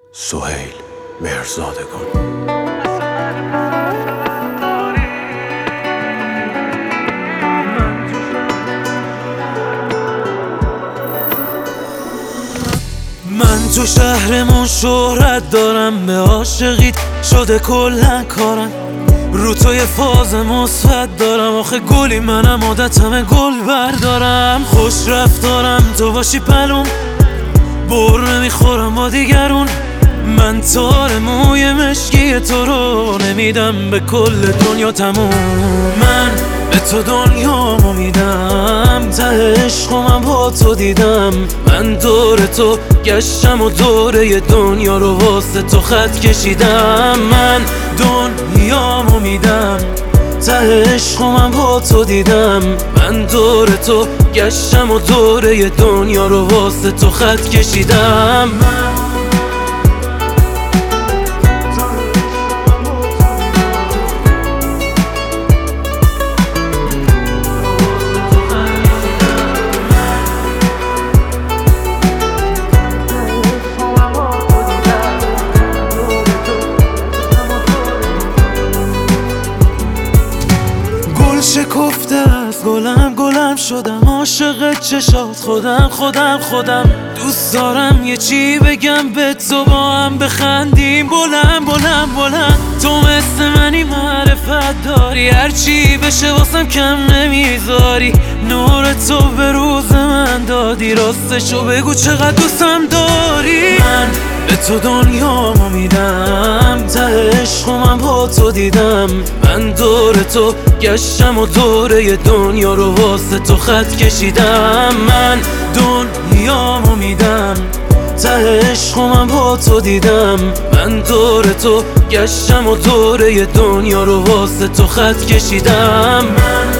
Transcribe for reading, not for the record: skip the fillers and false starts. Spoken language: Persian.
سهیل مهرزادگان. من تو شهرمون شهرت دارم، به عاشقیت شده کلن کارم، رو تو یه فاز مثبت دارم، آخه گلی منم عادتمه گل بردارم، خوش رفتارم تو باشی پلوم، بر نمیخورم با دیگرون، من تار موی مشکی تو رو نمیدم به کل دنیا تموم. من به تو دنیامو میدم، ته عشقم با تو دیدم، من دور تو گشتم و دوره دنیا رو واسه تو خط کشیدم، من دنیامو میدم، ته عشقم با تو دیدم، من دور تو گشتم و دوره دنیا رو واسه تو خط کشیدم. شکفته است گلم شدم، عاشق چشات خودم دوست دارم یه چی بگم به تو، با هم بخندیم بلند تو مثل منی معرفت داری، هرچی بشه واسم کم نمیذاری، نور تو به روز من دادی، راستشو بگو چقدر دوستم داری. من به تو دنیامو میدم، ته عشقم با تو دیدم، من دور تو گشتم و دوره دنیا رو واسه تو خط کشیدم، من دنیامو میدم، ته عشقم با تو دیدم، من دور تو گشتم و دوره دنیا رو واسه تو خط کشیدم.